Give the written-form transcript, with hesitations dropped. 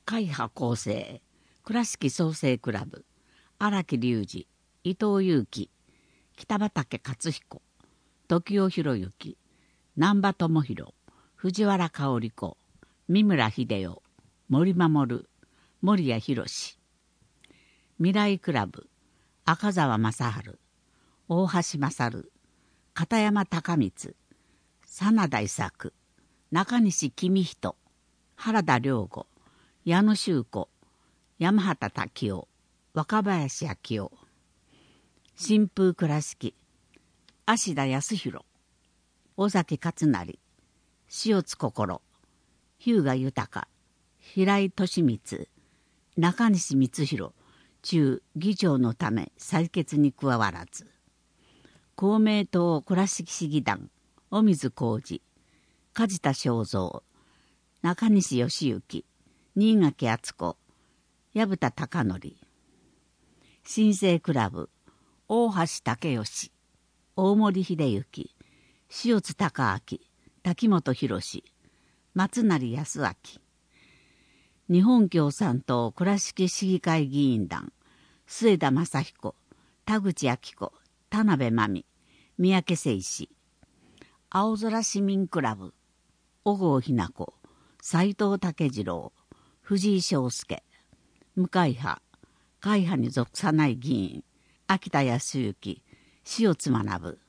会派構成倉敷創生クラブ荒木隆二、伊藤祐樹、北畠克彦、時尾博之、難波智弘、藤原香織子、三村秀夫、森守、森谷博、未来クラブ赤澤正治、大橋勝、片山高光、真田伊作、中西公人、原田良吾、矢野修子、山畑滝夫、若林明夫、新風倉敷芦田康弘、尾崎勝成、塩津心、日向豊、平井利光、中西光弘中議長のため採決に加わらず、公明党倉敷市議団尾水浩二、梶田正三、中西義行、新垣敦子、薮田貴則、新生クラブ大橋武義、大森秀之、塩津隆明、滝本博、松成康明、日本共産党倉敷市議会議員団末田正彦、田口明子、田辺真美、三宅誠司、青空市民クラブ小郷日奈子、斉藤武次郎、藤井翔介、無会派会派に属さない議員秋田康之、塩津学、